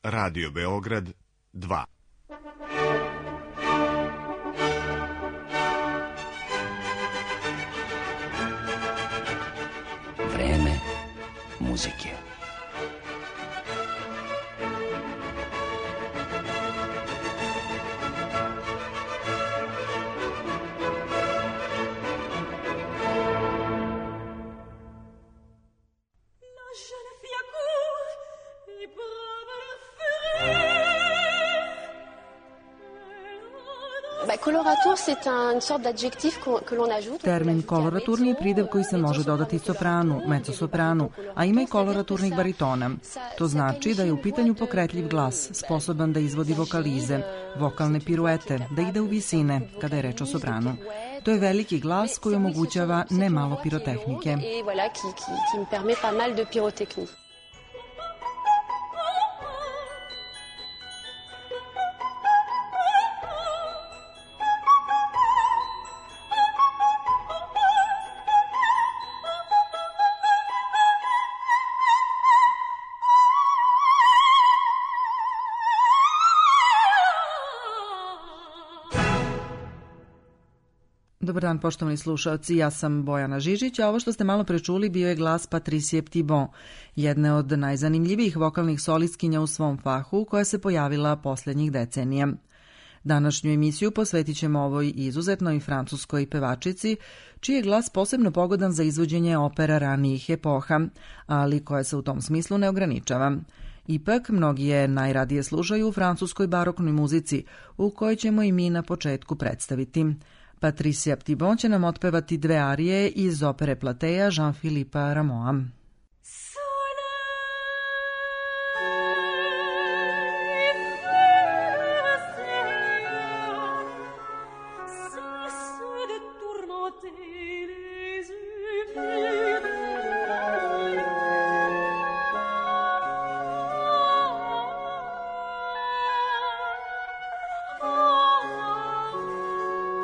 Radio Beograd 2. Vreme muzike. Termin koloraturni je pridev koji se može dodati sopranu, mezzosopranu, a ima i koloraturnih baritona. To znači da je u pitanju pokretljiv glas, sposoban da izvodi vokalize, vokalne piruete, da ide u visine, kada je reč o sopranu. To je veliki glas koji omogućava ne malo pirotehnike. Dobar dan, poštovani slušalci, ja sam Bojana Žižić, a ovo što ste malo prečuli bio je glas Patricie Ptibon, jedne od najzanimljivijih vokalnih solistkinja u svom fahu koja se pojavila posljednjih decenija. Današnju emisiju posvetit ćemo ovoj izuzetnoj francuskoj pevačici, čiji je glas posebno pogodan za izvođenje opera ranijih epoha, ali koja se u tom smislu ne ograničava. Ipak, mnogi je najradije slušaju u francuskoj baroknoj muzici, u kojoj ćemo i mi na početku predstaviti. Patricia Ptibon će nam otpevati dve arije iz opere Plateja Jean-Philippe Rameau.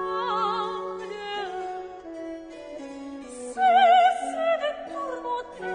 Tourmenté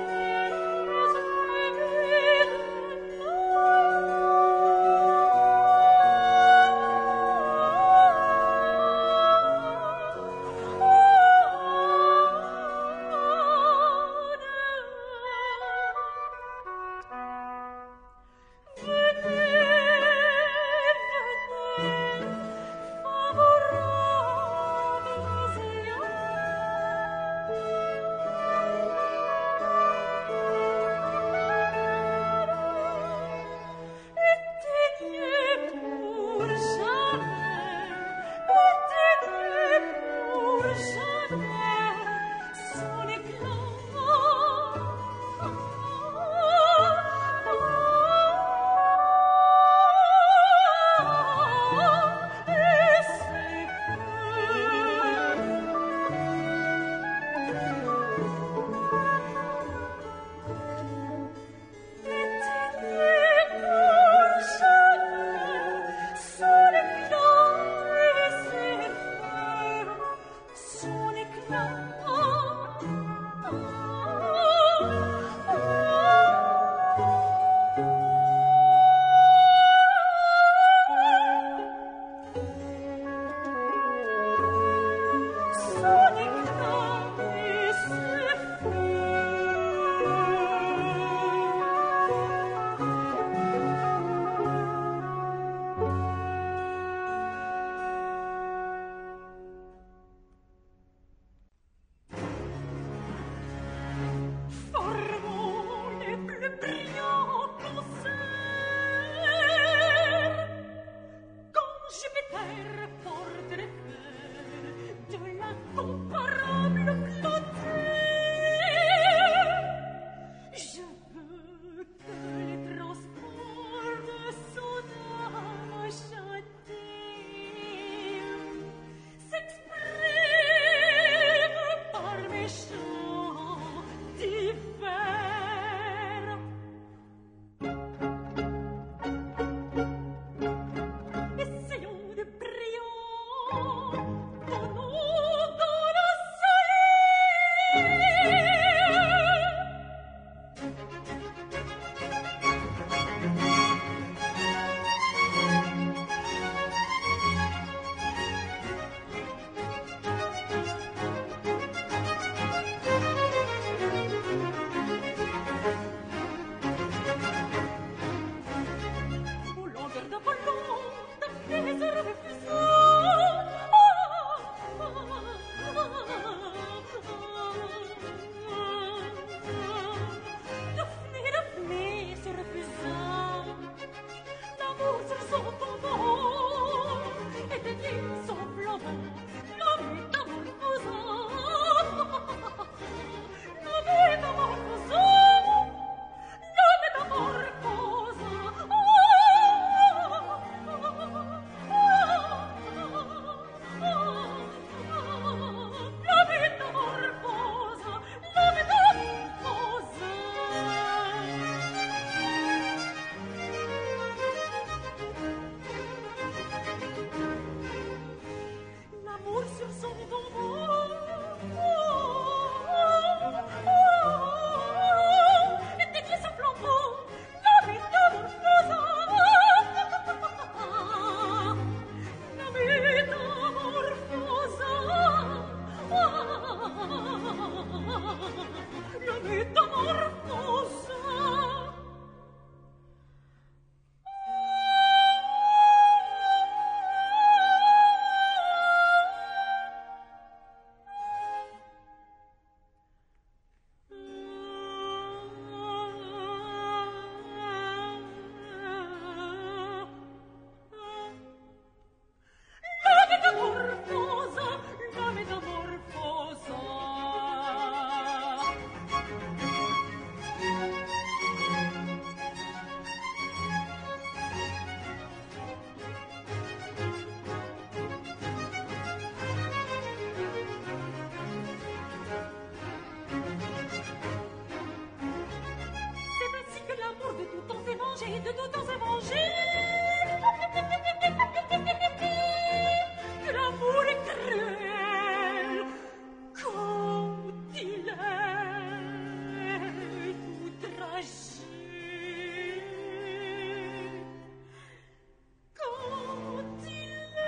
de tous nos évangiles que l'amour est cruel quand il est tout tragique. Quand il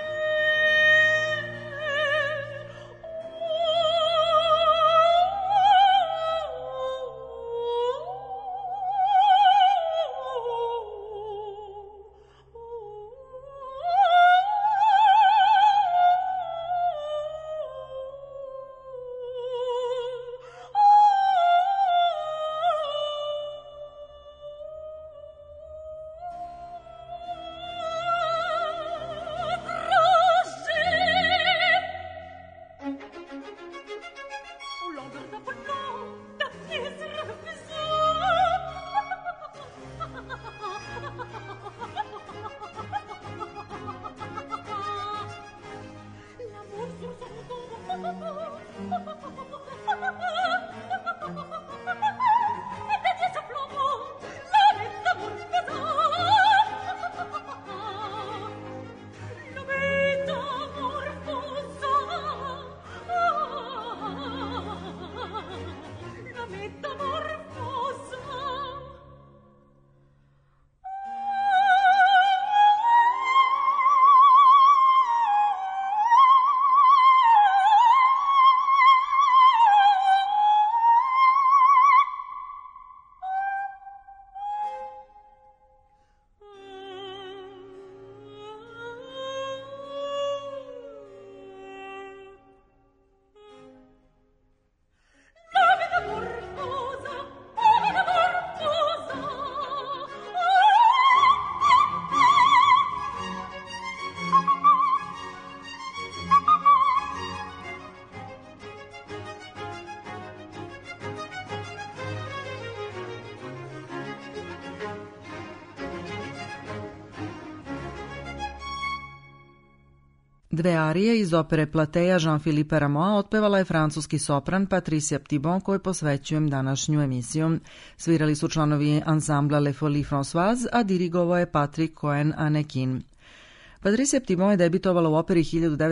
Dve arije iz opere Plateja Jean-Philippe Rameau otpevala je francuski sopran Patricia Ptibon, kojoj posvećujem današnju emisiju. Svirali su članovi ansambla Les Folies Françoises, a dirigovao je Patrick Cohen-Anekin. Patricia Ptibon je debitovala u operi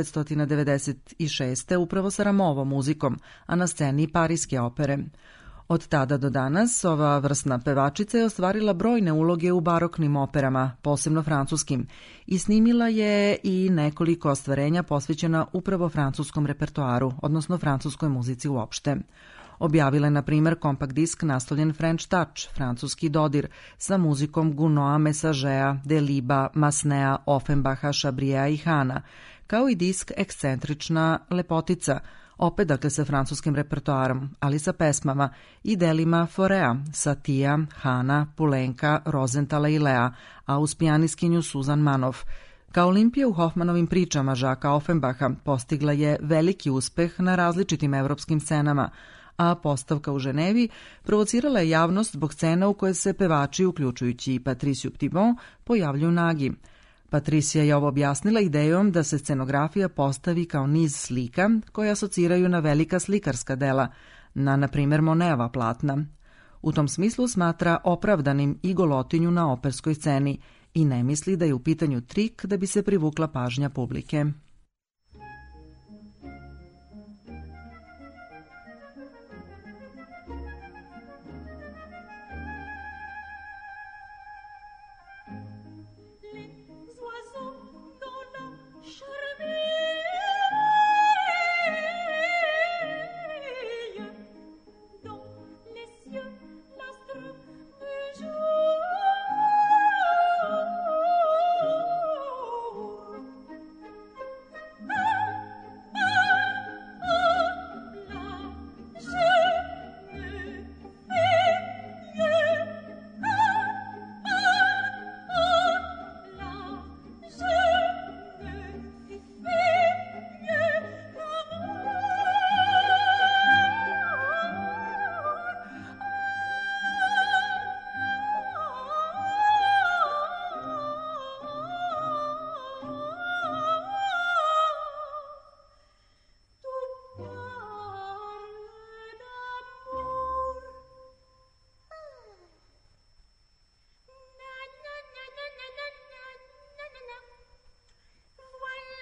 1996. upravo sa Rameauovom muzikom, a na sceni Pariske opere. Od tada do danas ova vrsna pevačica je ostvarila brojne uloge u baroknim operama, posebno francuskim, i snimila je i nekoliko ostvarenja posvećena upravo francuskom repertoaru, odnosno francuskoj muzici uopšte. Objavila je, na primer, kompakt disk naslovljen French Touch, francuski dodir, sa muzikom Gounoa, Messagea, Deliba, Masnea, Offenbacha, Chabria i Hana, kao i disk Ekscentrična lepotica, opet dakle sa francuskim repertoarom, ali sa pesmama i delima Forea, Satija, Hana, Pulenka, Rosenthala i Lea, a uz pijaniskinju Susan Manoff. Kao Olimpija u Hoffmanovim pričama Žaka Offenbacha postigla je veliki uspeh na različitim evropskim scenama, a postavka u Ženevi provocirala je javnost zbog scena u koje se pevači, uključujući i Patriciu Ptibon, pojavljuju nagi. Patricia je ovo objasnila idejom da se scenografija postavi kao niz slika koje asociraju na velika slikarska dela, na primjer Monetova platna. U tom smislu smatra opravdanim i golotinju na operskoj sceni i ne misli da je u pitanju trik da bi se privukla pažnja publike.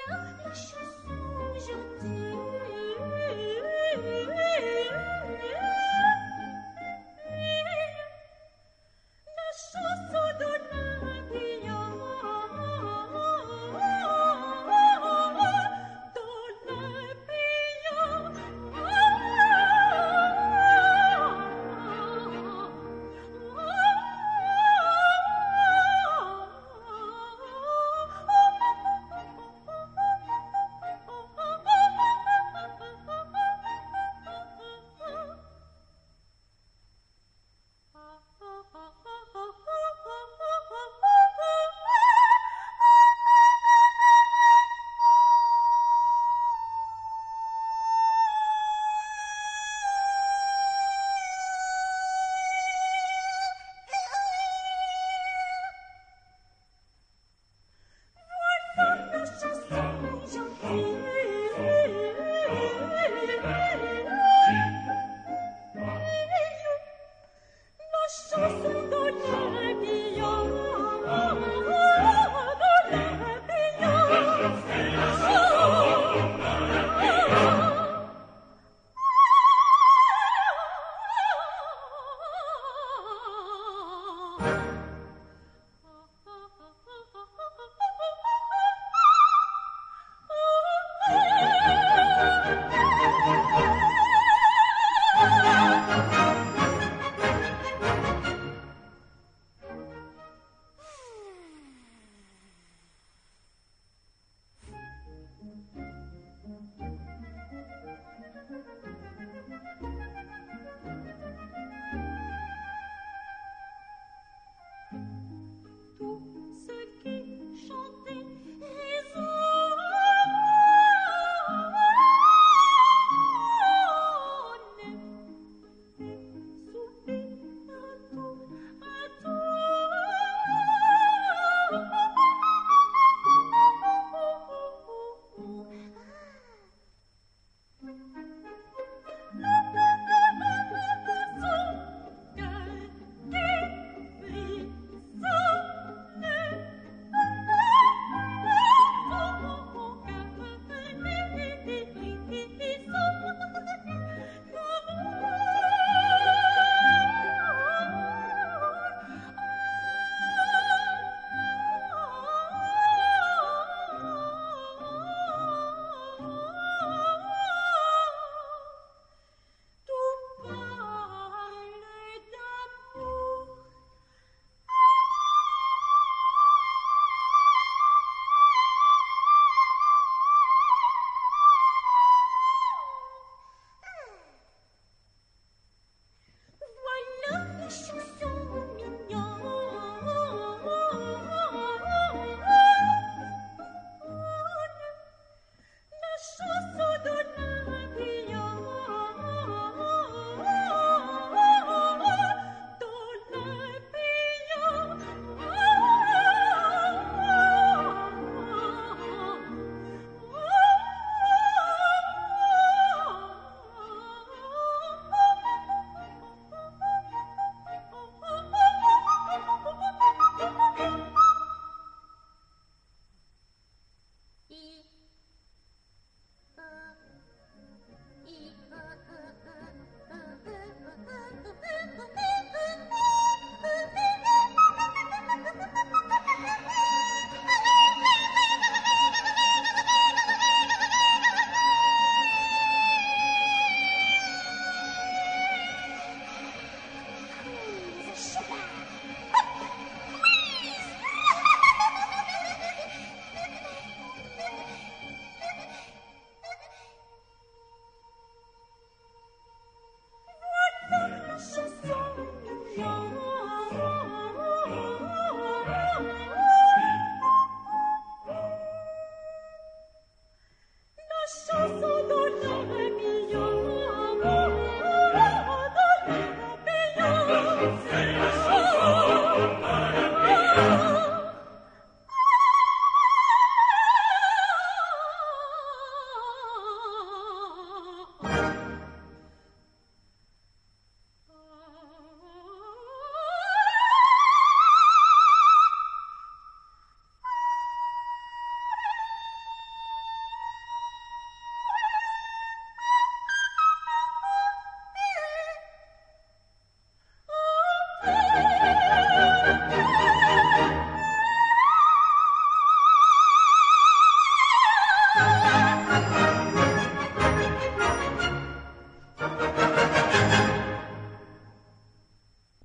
la chanson gentille. La chanson d'Olympia, d'Olympia.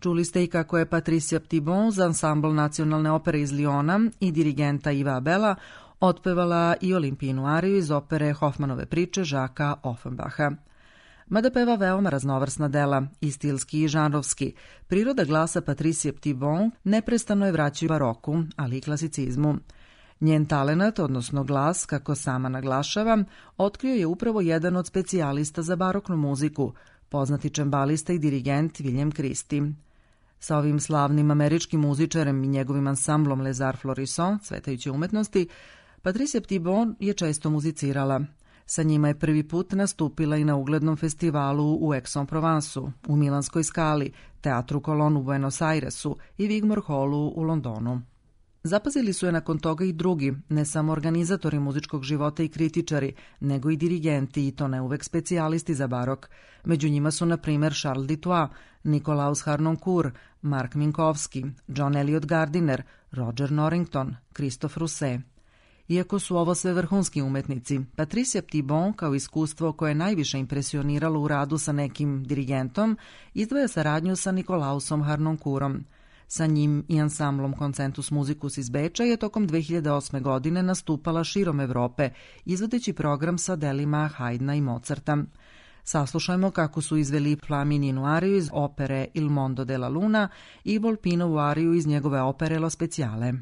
Čuli ste i kako je Patricia Ptibon za ansambl Nacionalne opere iz Liona i dirigenta Iva Abela otpevala i Olimpijinu ariju iz opere Hoffmanove priče Žaka Offenbacha. Mada peva veoma raznovrsna dela, i stilski i žanrovski, priroda glasa Patricie Ptibon neprestano je vraćaju baroku, ali i klasicizmu. Njen talenat, odnosno glas, kako sama naglašava, otkrio je upravo jedan od specijalista za baroknu muziku, poznati čembalista i dirigent William Christie. Sa ovim slavnim američkim muzičarem i njegovim ansamblom Les Arts Florissants, cvetajuće umetnosti, Patricia Ptibon je često muzicirala. Sa njima je prvi put nastupila i na uglednom festivalu u Aix-en-Provenceu, u Milanskoj Skali, Teatru Colón u Buenos Airesu i Wigmore Hallu u Londonu. Zapazili su je nakon toga i drugi, ne samo organizatori muzičkog života i kritičari, nego i dirigenti, i to ne uvek specijalisti za barok. Među njima su, na primer, Charles Dutoit, Nikolaus Harnoncourt, Mark Minkowski, John Eliot Gardiner, Roger Norrington, Christophe Rousset. Iako su ovo sve vrhunski umetnici, Patricia Ptibon, kao iskustvo koje je najviše impresioniralo u radu sa nekim dirigentom, izdvaja saradnju sa Nikolausom Harnoncourtom. Sa njim i ansamblom Concentus Musicus iz Beča je tokom 2008. godine nastupala širom Evrope, izvodeći program sa delima Haydna i Mozarta. Saslušajmo kako su izveli Flamininu ariju iz opere Il Mondo della Luna i Volpinovu ariju iz njegove opere Lo Speciale.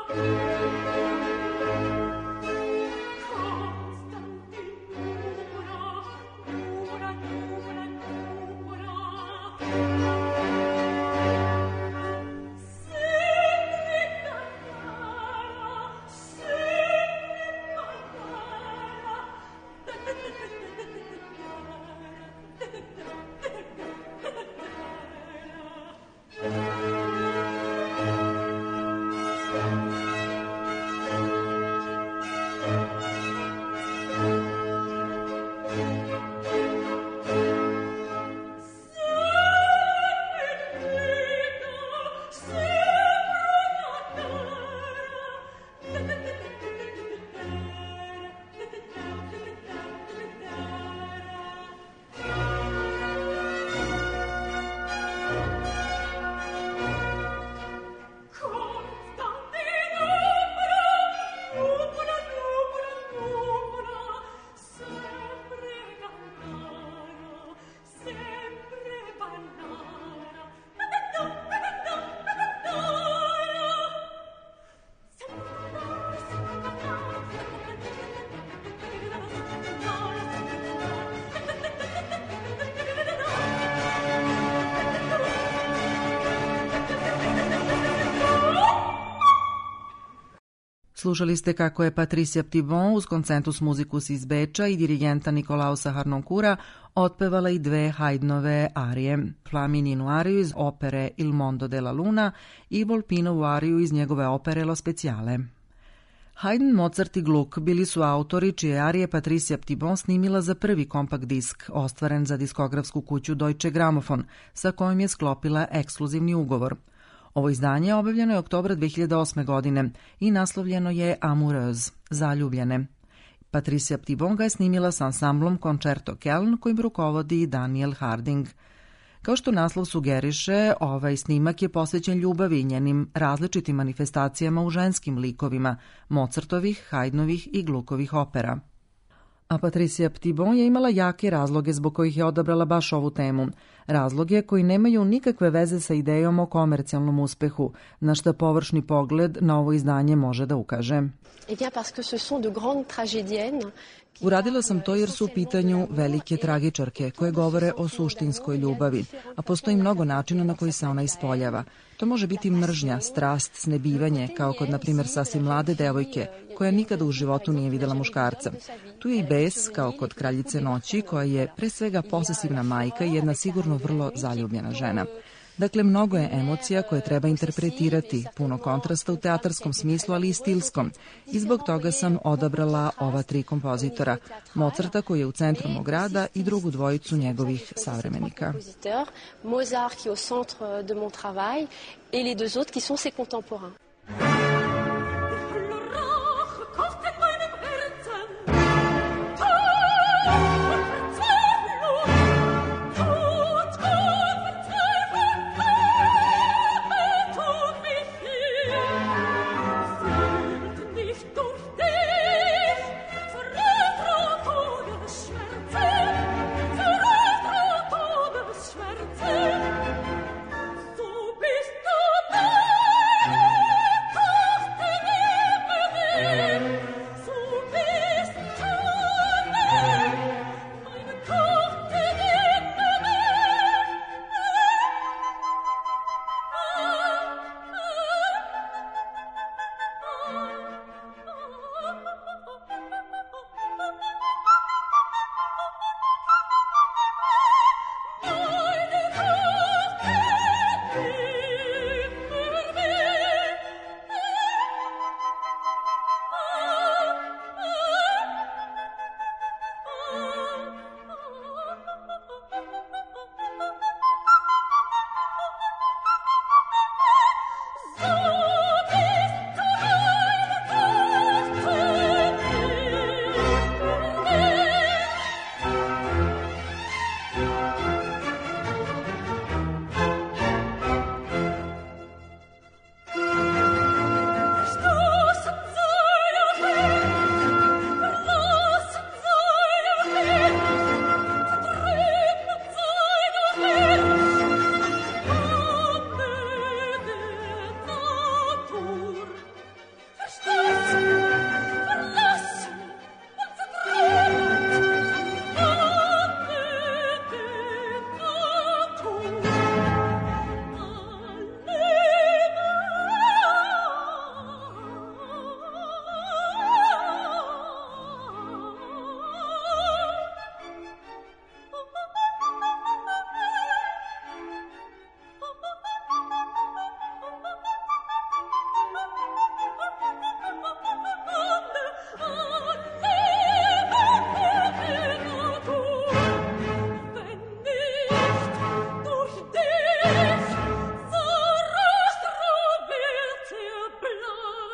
Slušali ste kako je Patricia Ptibon uz Concentus Musicus iz Beča i dirigenta Nikolausa Harnonkura otpevala i dve Haydnove arije, Flamininu ariju iz opere Il Mondo della Luna i Volpinovu ariju iz njegove opere Lo Speciale. Haydn, Mozart i Gluck bili su autori čije arije Patricia Ptibon snimila za prvi kompakt disk, ostvaren za diskografsku kuću Deutsche Grammophon, sa kojom je sklopila ekskluzivni ugovor. Ovo izdanje objavljeno je oktobra 2008. godine i naslovljeno je Amoureuse, zaljubljene. Patricia Ptibon ga je snimila s ansamblom Concerto Köln kojim rukovodi Daniel Harding. Kao što naslov sugeriše, ovaj snimak je posvećen ljubavi i njenim različitim manifestacijama u ženskim likovima Mozartovih, Haydnovih i Gluckovih opera. A Patricia Ptibon je imala jake razloge zbog kojih je odabrala baš ovu temu. Razloge koji nemaju nikakve veze sa idejom o komercijalnom uspehu, na što površni pogled na ovo izdanje može da ukaže. Uradila sam to jer su u pitanju velike tragičarke koje govore o suštinskoj ljubavi, a postoji mnogo načina na koji se ona ispoljava. To može biti mržnja, strast, snebivanje, kao kod, na primjer, sasvim mlade devojke, koja nikada u životu nije videla muškarca. Tu je i bes, kao kod Kraljice noći, koja je pre svega posesivna majka i jedna sigurno vrlo zaljubljena žena. Dakle, mnogo je emocija koje treba interpretirati, puno kontrasta u teatarskom smislu, ali i stilskom. I zbog toga sam odabrala ova tri kompozitora. Mozarta, koji je u centru mog rada, i drugu dvojicu njegovih savremenika. Mozart, qui est au centre de mon travail, et les deux autres qui sont ses contemporains. Du bist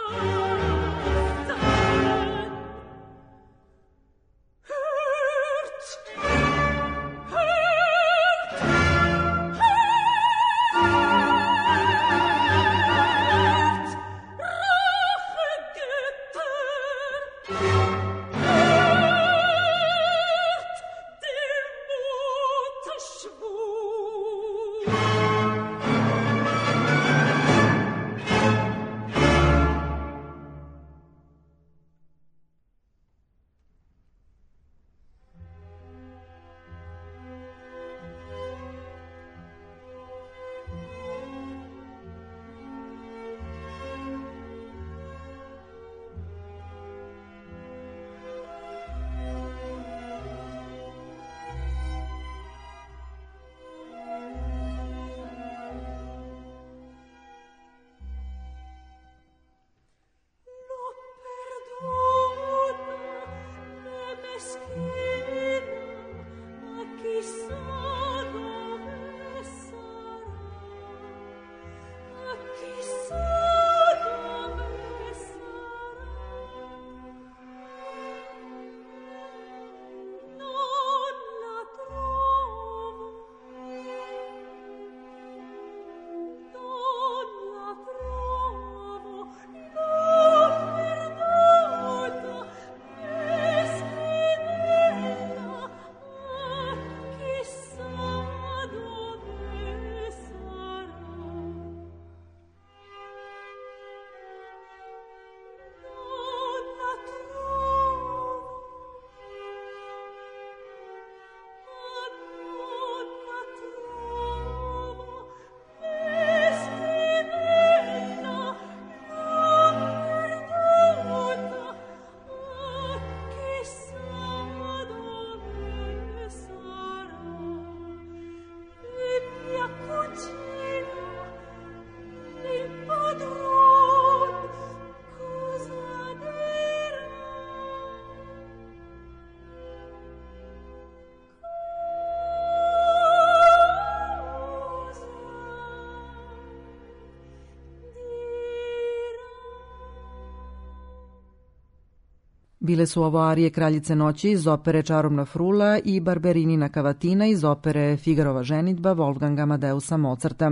Bile su ovo arije Kraljice noći iz opere Čarobna frula i Barberinina kavatina iz opere Figarova ženidba Wolfganga Amadeusa Mozarta.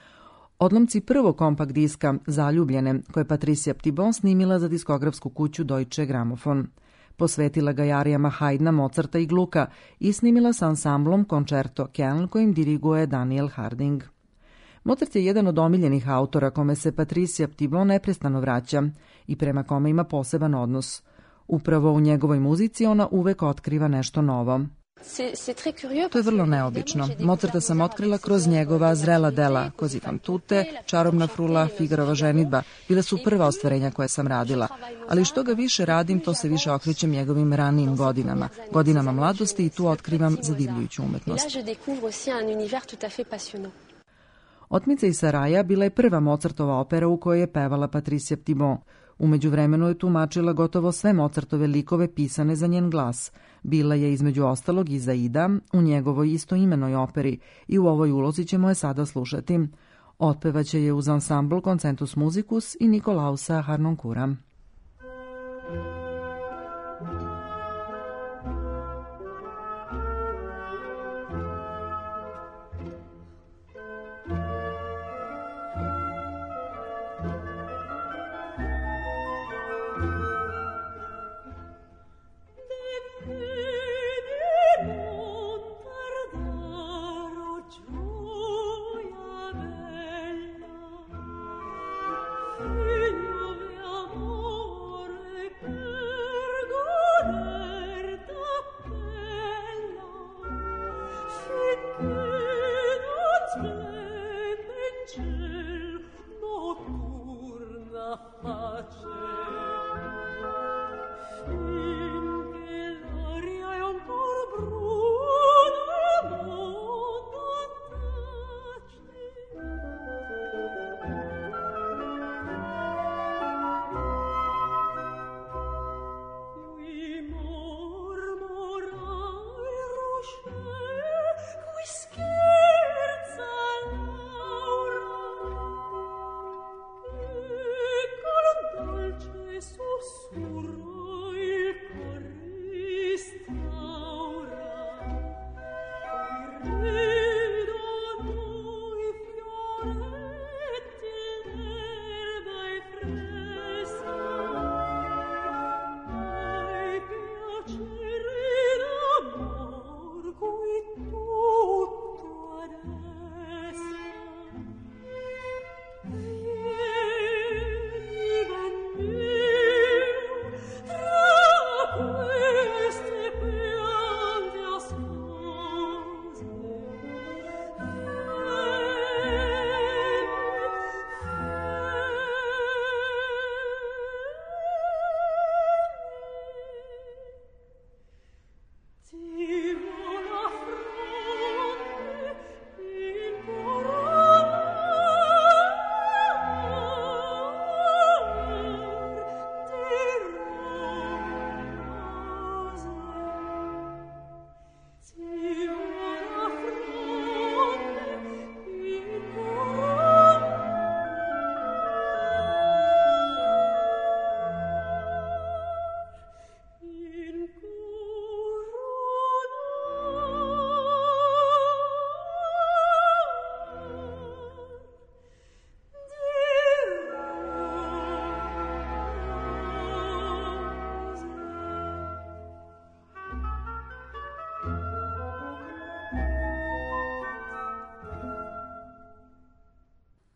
Odlomci prvog kompakt diska Zaljubljene, koje Patricia Ptibon snimila za diskografsku kuću Deutsche Grammophon. Posvetila ga arijama Haydna, Mozarta i Glucka i snimila sa ansamblom Concerto Köln kojim diriguje Daniel Harding. Mozart je jedan od omiljenih autora kome se Patricia Ptibon neprestano vraća i prema kome ima poseban odnos. Upravo u njegovoj muzici ona uvek otkriva nešto novo. To je vrlo neobično. Mozarta sam otkrila kroz njegova zrela dela, Così fan tutte, Čarobna frula, Figarova ženidba. Bile su prva ostvarenja koje sam radila. Ali što ga više radim, to se više okrećem njegovim ranijim godinama, godinama mladosti i tu otkrivam zadivljujuću umetnost. Otmica iz Saraja bila je prva Mozartova opera u kojoj je pevala Patricia Ptibon. U međuvremenu je tumačila gotovo sve Mozartove likove pisane za njen glas. Bila je između ostalog i Zaida u njegovoj istoimenoj operi i u ovoj ulozi ćemo je sada slušati. Otpevaće je uz ansambl Concentus Musicus i Nikolausa Harnonkura. Amor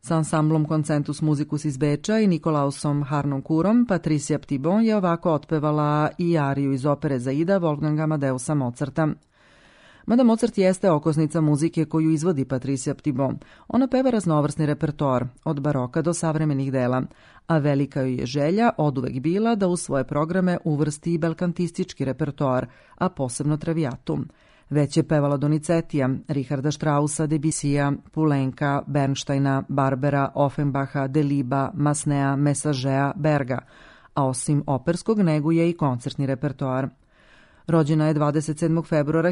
Sa ansamblom Concentus Musicus iz Beča i Nikolausom Harnonkurom Patricia Ptibon je ovako otpevala i ariju iz opere Zaida Wolfganga Amadeusa Mozarta. Mada Mozart jeste okosnica muzike koju izvodi Patricia Ptibon, ona peva raznovrsni repertoar, od baroka do savremenih dela, a velika joj je želja oduvek bila da u svoje programe uvrsti i belkantistički repertoar, a posebno Traviatu. Već je pevala Donizetija, Richarda Straussa, Debussija, Poulenca, Bernsteina, Barbera, Offenbacha, Deliba, Masnea, Messagea, Berga, a osim operskog neguje i koncertni repertoar. Rođena je 27. februara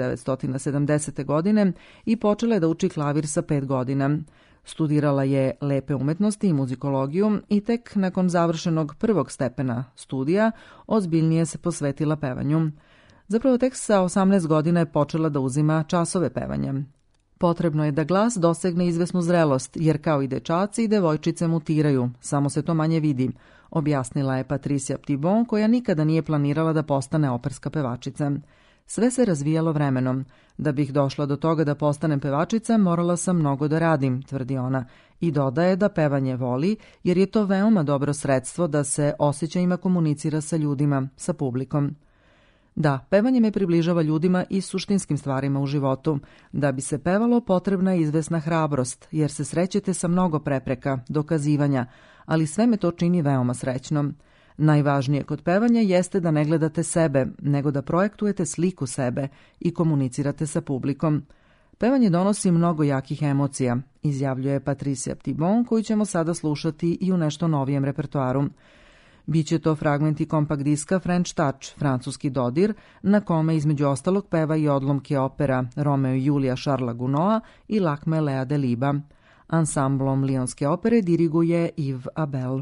1970. godine i počela je da uči klavir sa 5 godina. Studirala je lepe umetnosti i muzikologiju i tek nakon završenog prvog stepena studija ozbiljnije se posvetila pevanju. Zapravo tek sa 18 godina je počela da uzima časove pevanja. Potrebno je da glas dosegne izvesnu zrelost, jer kao i dečaci i devojčice mutiraju, samo se to manje vidi, objasnila je Patricia Ptibon, koja nikada nije planirala da postane operska pevačica. Sve se razvijalo vremenom. Da bih došla do toga da postanem pevačica, morala sam mnogo da radim, tvrdi ona, i dodaje da pevanje voli, jer je to veoma dobro sredstvo da se osjećajima komunicira sa ljudima, sa publikom. Da, pevanje me približava ljudima i suštinskim stvarima u životu. Da bi se pevalo, potrebna je izvesna hrabrost, jer se srećete sa mnogo prepreka, dokazivanja, ali sve me to čini veoma srećnom. Najvažnije kod pevanja jeste da ne gledate sebe, nego da projektujete sliku sebe i komunicirate sa publikom. Pevanje donosi mnogo jakih emocija, izjavljuje Patricia Ptibon, koju ćemo sada slušati i u nešto novijem repertoaru. Biće to fragmenti kompakt diska French Touch, francuski dodir, na kome između ostalog peva i odlomke opera Romeo i Julija Šarla Gounoa i Lakme Lea Deliba. Ansamblom Lionske opere diriguje Yves Abel.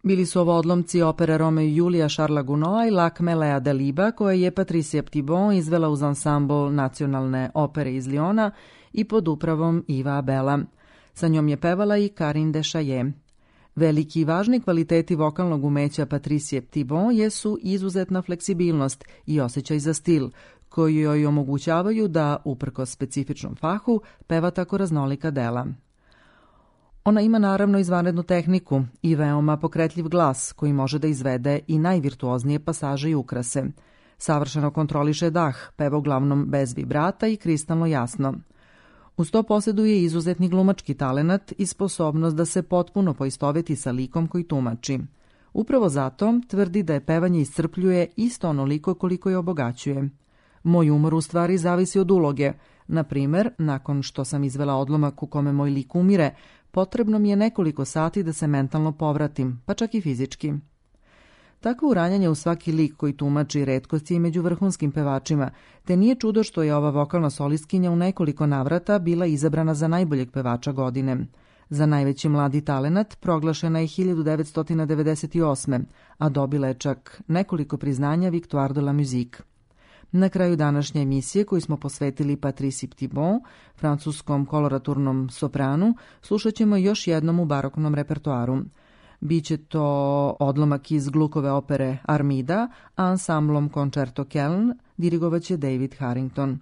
Bili su ovo odlomci opere Romeo i Julija Šarla Gounoa i Lakme Lea Deliba, koje je Patricia Ptibon izvela uz ansambl Nacionalne opere iz Liona i pod upravom Iva Abela. Sa njom je pevala i Karine Dechaillet. Veliki i važni kvaliteti vokalnog umeća Patricie Ptibon jesu izuzetna fleksibilnost i osjećaj za stil, koji joj omogućavaju da, uprkos specifičnom fahu, peva tako raznolika dela. Ona ima naravno izvanrednu tehniku i veoma pokretljiv glas koji može da izvede i najvirtuoznije pasaže i ukrase. Savršeno kontroliše dah, peva uglavnom bez vibrata i kristalno jasno. Uz to posjeduje izuzetni glumački talenat i sposobnost da se potpuno poistoveti sa likom koji tumači. Upravo zato tvrdi da je pevanje iscrpljuje isto onoliko koliko je obogaćuje. Moj umor u stvari zavisi od uloge. Na primer, nakon što sam izvela odlomak u kome moj lik umire, potrebno mi je nekoliko sati da se mentalno povratim, pa čak i fizički. Takvo uranjanje u svaki lik koji tumači retkost je i među vrhunskim pevačima, te nije čudo što je ova vokalna solistkinja u nekoliko navrata bila izabrana za najboljeg pevača godine. Za najveći mladi talenat proglašena je 1998. a dobila je čak nekoliko priznanja Victoire de la Musique. Na kraju današnje emisije, koju smo posvetili Patricie Ptibon, francuskom koloraturnom sopranu, slušat ćemo još jednom u baroknom repertoaru. Biće to odlomak iz Gluckove opere Armida, a ansamblom Concerto Köln dirigovaće David Harrington.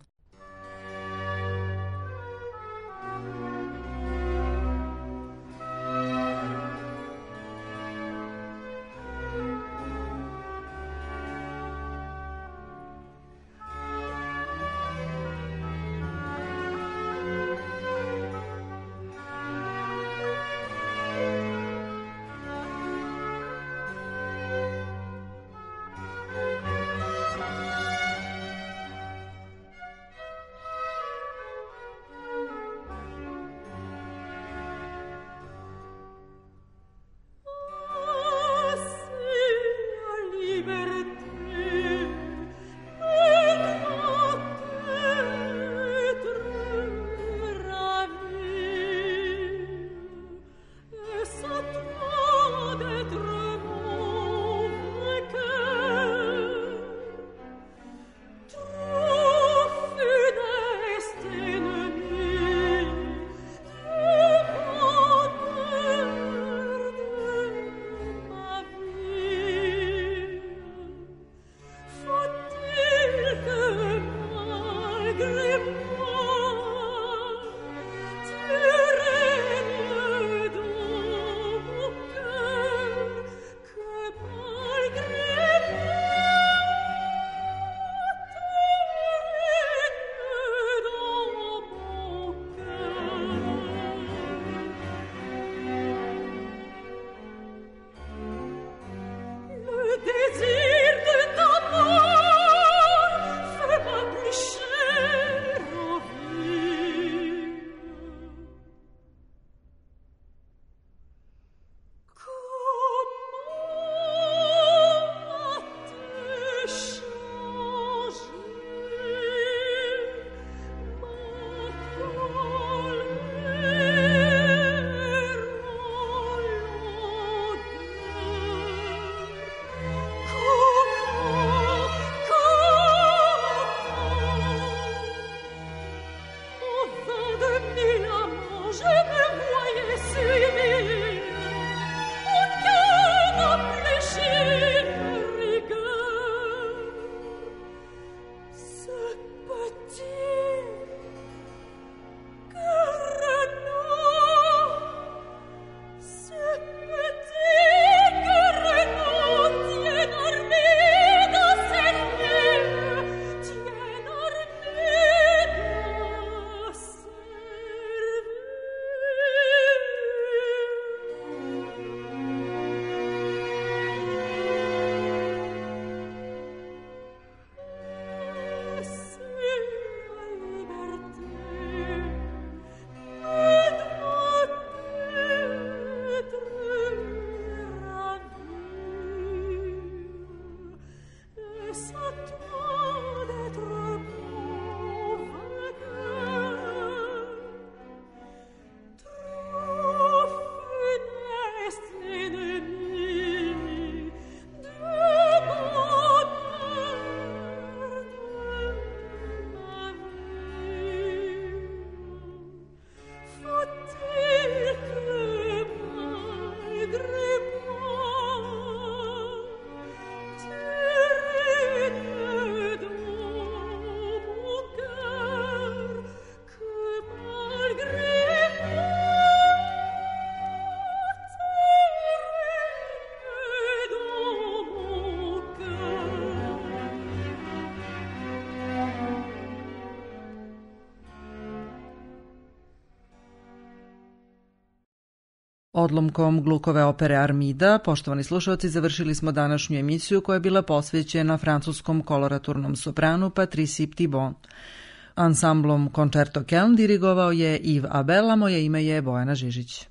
Odlomkom Glukove opere Armida, poštovani slušalci, završili smo današnju emisiju koja je bila posvećena francuskom koloraturnom sopranu Patricie Ptibon. Ansamblom Concerto Köln dirigovao je Yves Abel, a moje ime je Bojana Žižić.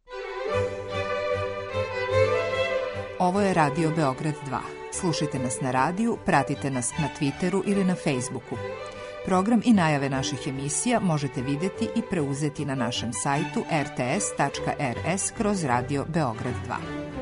Ovo je Radio Beograd 2. Slušajte nas na radiju, pratite nas na Twitteru ili na Facebooku. Program i najave naših emisija možete vidjeti i preuzeti na našem sajtu rts.rs/Radio Beograd 2.